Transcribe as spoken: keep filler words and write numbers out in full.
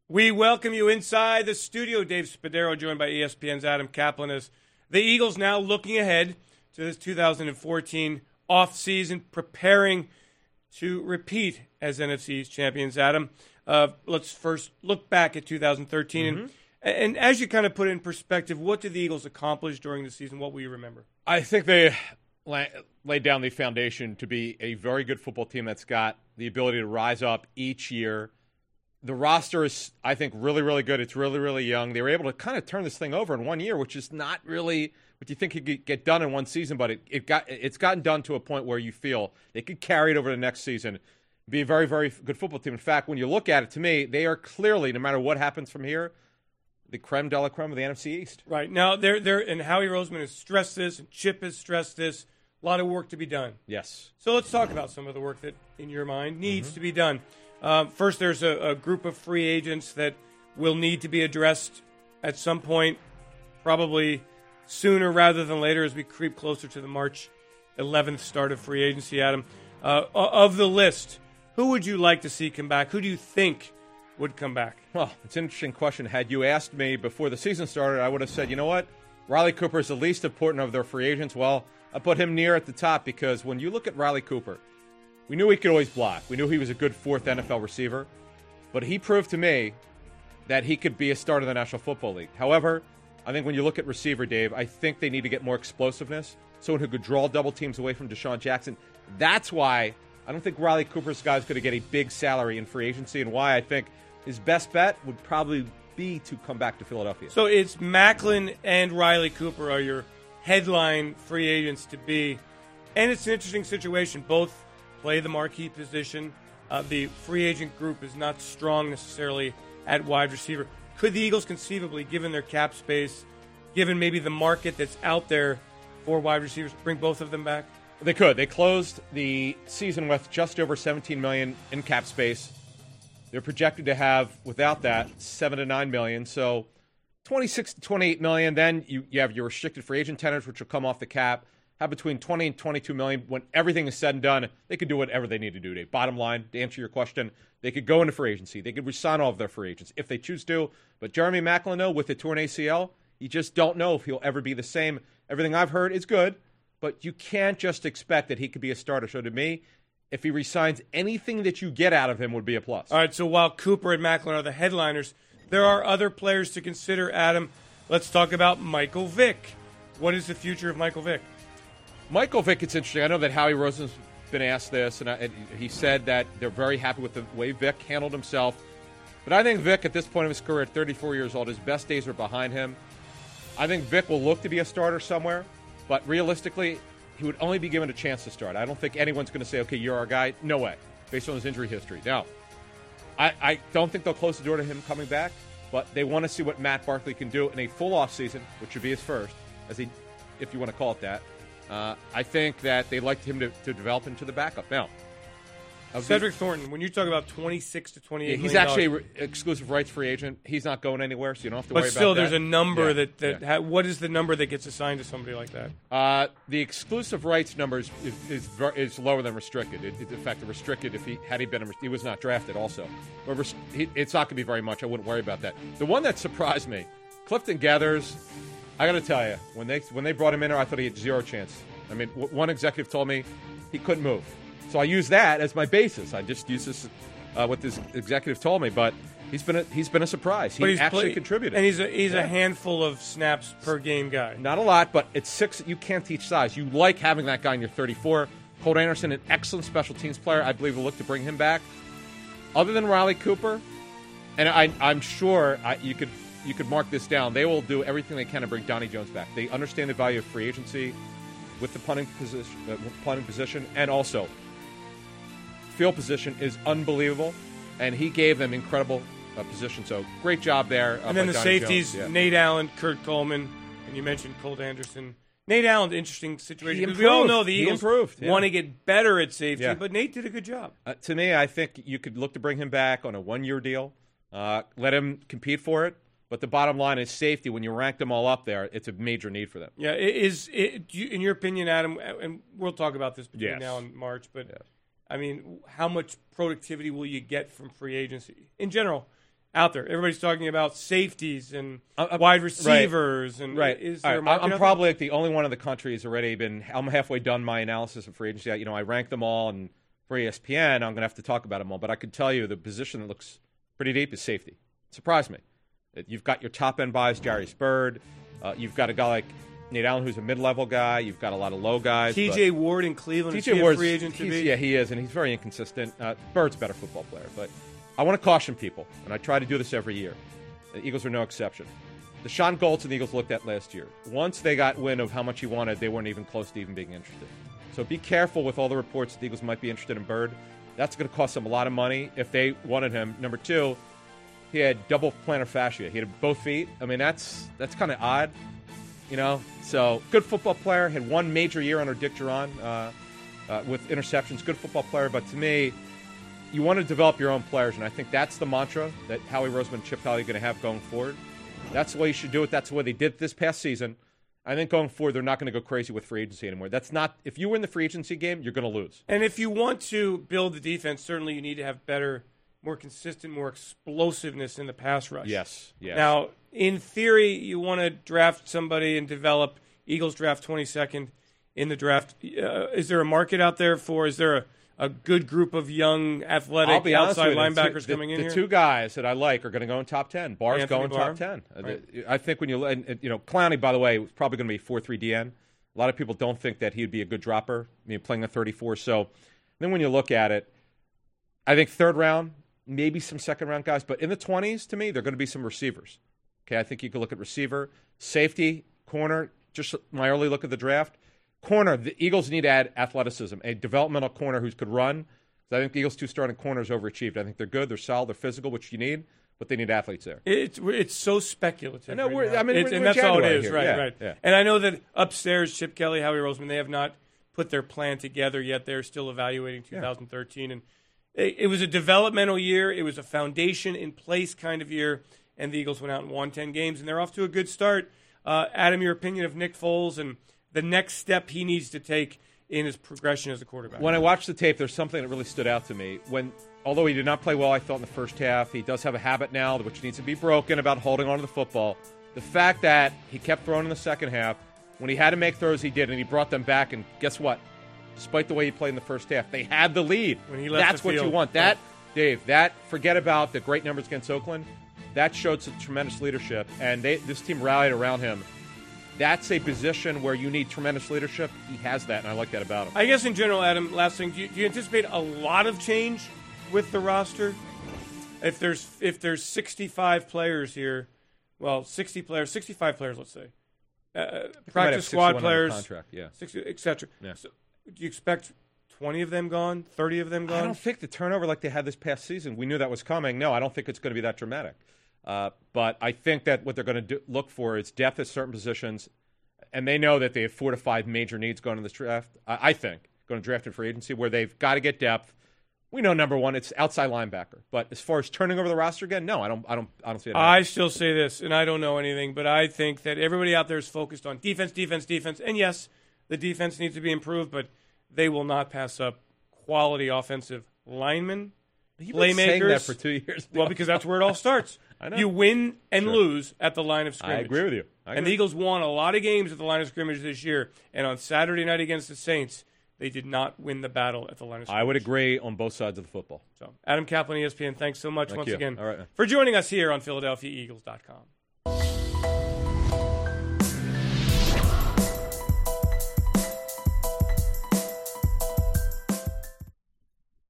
We welcome you inside the studio. Dave Spadaro, joined by E S P N's Adam Kaplan, as the Eagles now looking ahead to this two thousand fourteen offseason, preparing to repeat as N F C East champions. Adam, uh, let's first look back at two thousand thirteen. Mm-hmm. And, and as you kind of put it in perspective, what did the Eagles accomplish during the season? What will you remember? I think they la- laid down the foundation to be a very good football team that's got the ability to rise up each year. The roster is, I think, really, really good. It's really, really young. They were able to kind of turn this thing over in one year, which is not really what you think could get done in one season, but it, it got, it's gotten done to a point where you feel they could carry it over the next season, be a very, very good football team. In fact, when you look at it, to me, they are clearly, no matter what happens from here, the creme de la creme of the N F C East. Right. Now, they're, they're, and Howie Roseman has stressed this, and Chip has stressed this, a lot of work to be done. Yes. So let's talk about some of the work that, in your mind, needs mm-hmm. to be done. Um, first, there's a, a group of free agents that will need to be addressed at some point, probably sooner rather than later as we creep closer to the March eleventh start of free agency, Adam. Uh, of the list, who would you like to see come back? Who do you think would come back? Well, it's an interesting question. Had you asked me before the season started, I would have said, you know what? Riley Cooper is the least important of their free agents. Well, I put him near at the top because when you look at Riley Cooper, we knew he could always block. We knew he was a good fourth N F L receiver. But he proved to me that he could be a starter in the National Football League. However, I think when you look at receiver, Dave, I think they need to get more explosiveness. Someone who could draw double teams away from Deshaun Jackson. That's why I don't think Riley Cooper's guy is going to get a big salary in free agency, and why I think his best bet would probably be to come back to Philadelphia. So it's Maclin and Riley Cooper are your headline free agents to be. And it's an interesting situation. Both play the marquee position. Uh, the free agent group is not strong necessarily at wide receiver. Could the Eagles conceivably, given their cap space, given maybe the market that's out there for wide receivers, bring both of them back? They could. They closed the season with just over seventeen million dollars in cap space. They're projected to have, without that, seven to nine million dollars. So twenty-six to twenty-eight million dollars. Then you, you have your restricted free agent tenors, which will come off the cap. Have between twenty and twenty-two million dollars. When everything is said and done, they could do whatever they need to do. Dave. Bottom line, to answer your question, they could go into free agency. They could resign all of their free agents if they choose to. But Jeremy Maclin, though, with the torn A C L, you just don't know if he'll ever be the same. Everything I've heard is good, but you can't just expect that he could be a starter. So to me, if he resigns, anything that you get out of him would be a plus. All right, so while Cooper and Maclin are the headliners, there are other players to consider, Adam. Let's talk about Michael Vick. What is the future of Michael Vick? Michael Vick, it's interesting. I know that Howie Roseman's been asked this, and, I, and he said that they're very happy with the way Vick handled himself. But I think Vick, at this point of his career, at thirty-four years old, his best days are behind him. I think Vick will look to be a starter somewhere, but realistically, he would only be given a chance to start. I don't think anyone's going to say, okay, you're our guy. No way, based on his injury history. Now, I, I don't think they'll close the door to him coming back, but they want to see what Matt Barkley can do in a full offseason, which would be his first, as he, if you want to call it that. Uh, I think that they'd like him to, to develop into the backup. Now, Cedric Thornton, when you talk about twenty-six to twenty-eight yeah, he's million actually an exclusive rights free agent. He's not going anywhere, so you don't have to but worry still, about that. But still, there's a number yeah, that, that yeah. ha- what is the number that gets assigned to somebody like that? Uh, the exclusive rights number is is, is, ver- is lower than restricted. It, it, in fact, the restricted, if he had he been, a, he was not drafted also. But res- he, it's not going to be very much. I wouldn't worry about that. The one that surprised me, Clifton Gathers, I got to tell you, when they when they brought him in there, I thought he had zero chance. I mean, w- one executive told me he couldn't move. So I use that as my basis. I just use this uh, what this executive told me, but he's been a, he's been a surprise. He but he's actually play- contributed, and he's a he's yeah. a handful of snaps per game guy. Not a lot, but it's six. You can't teach size. You like having that guy in your thirty-four. Colt Anderson, an excellent special teams player. I believe we'll look to bring him back. Other than Riley Cooper, and I, I'm sure I, you could you could mark this down. They will do everything they can to bring Donnie Jones back. They understand the value of free agency with the punting position, uh, punting position, and also. Field position is unbelievable, and he gave them incredible uh, position. So great job there. Uh, and then by the Donnie safeties, Jones. Yeah. Nate Allen, Kurt Coleman, and you mentioned Colt Anderson. Nate Allen, interesting situation. He Because we all improved. know the He Eagles improved, yeah. want to get better at safety, Yeah. but Nate did a good job. Uh, to me, I think you could look to bring him back on a one-year deal, uh, let him compete for it. But the bottom line is safety. When you rank them all up there, it's a major need for them. Yeah, it is it, do you, in your opinion, Adam, and we'll talk about this between Yes. now and March, but Yes. I mean, how much productivity will you get from free agency in general? out there? Everybody's talking about safeties and Uh, uh, wide receivers. And Right. Is All there a right. market I'm out probably like the only one in the country who's already been. I'm halfway done my analysis of free agency. You know, I ranked them all, and for E S P N, I'm going to have to talk about them all. But I could tell you the position that looks pretty deep is safety. Surprised me. You've got your top end buys, Jarius Byrd. Uh, you've got a guy like Nate Allen, who's a mid level guy. You've got a lot of low guys. T J Ward in Cleveland. T Is J he a Ward's free agent to be? Yeah, he is, and he's very inconsistent. Uh, Bird's a better football player, but I want to caution people, and I try to do this every year. The Eagles are no exception. Deshaun Goldson, the Eagles looked at last year. Once they got wind of how much he wanted, they weren't even close to even being interested. So be careful with all the reports that the Eagles might be interested in Byrd. That's going to cost them a lot of money if they wanted him. Number two, he had double plantar fascia. He had both feet. I mean, that's that's kind of odd, you know. So good football player. Had one major year under Dick Duran uh, uh, with interceptions. Good football player, but to me, you want to develop your own players, and I think that's the mantra that Howie Roseman and Chip Kelly are going to have going forward. That's the way you should do it. That's the way they did this past season. I think going forward, they're not going to go crazy with free agency anymore. That's not if you win the free agency game, you're going to lose. And if you want to build the defense, certainly you need to have better, more consistent, more explosiveness in the pass rush. Yes, yes. Now, in theory, you want to draft somebody and develop. Eagles draft twenty-second in the draft. Uh, is there a market out there for? Is there a, a good group of young, athletic I'll be honest outside with you, the linebackers two- coming the, in the here? two guys that I like are going to go in top ten. Barr's Anthony going Barr. top ten. Uh, Right. the- I think when you and, and, you know Clowney, by the way, was probably going to be four three D N. A lot of people don't think that he'd be a good dropper. I mean, playing a thirty-four. So then when you look at it, I think third round, maybe some second round guys, but in the twenties, to me, they're going to be some receivers. Okay, I think you could look at receiver, safety, corner. Just my early look at the draft. Corner, the Eagles need to add athleticism, a developmental corner who could run. I think the Eagles' two starting corners overachieved. I think they're good, they're solid, they're physical, which you need, but they need athletes there. It's it's so speculative. I know, right we're- now. I mean, It's- we're- and we're that's all it January is, here. right? Yeah, right. yeah. And I know that upstairs, Chip Kelly, Howie Roseman, they have not put their plan together yet. They're still evaluating two thousand thirteen, and it, it was a developmental year. It was a foundation in place kind of year, and the Eagles went out and won ten games, and they're off to a good start. Uh, Adam, your opinion of Nick Foles and the next step he needs to take in his progression as a quarterback? When I watched the tape, there's something that really stood out to me. When, although he did not play well, I thought in the first half, he does have a habit now which needs to be broken about holding on to the football. The fact that he kept throwing in the second half, when he had to make throws, he did, and he brought them back. And guess what? Despite the way he played in the first half, they had the lead. When he left That's the what you field. want. That, Dave. That forget about the great numbers against Oakland. That showed some tremendous leadership, and they, this team rallied around him. That's a position where you need tremendous leadership. He has that, and I like that about him. I guess in general, Adam, last thing, do you, do you anticipate a lot of change with the roster? If there's if there's sixty-five players here, well, sixty players, sixty-five players, let's say, uh, practice squad players, contract, yeah. sixty, et cetera. Yeah. So, do you expect twenty of them gone, thirty of them gone? I don't think the turnover like they had this past season, we knew that was coming. No, I don't think it's going to be that dramatic. Uh, but I think that what they're going to do, look for is depth at certain positions, and they know that they have four to five major needs going in this draft. I, I think going to draft in free agency where they've got to get depth. We know number one, it's outside linebacker. But as far as turning over the roster again, no, I don't. I don't. I don't see it. I still say this, and I don't know anything, but I think that everybody out there is focused on defense, defense, defense. And yes, the defense needs to be improved, but they will not pass up quality offensive linemen, You've been saying playmakers. that for two years. now. Well, because that's where it all starts. I know. You win and Sure. lose at the line of scrimmage. I agree with you. I And agree. the Eagles won a lot of games at the line of scrimmage this year. And on Saturday night against the Saints, they did not win the battle at the line of scrimmage. I would agree on both sides of the football. So, Adam Kaplan, E S P N, thanks so much Thank once you. again All right, man. for joining us here on Philadelphia Eagles dot com.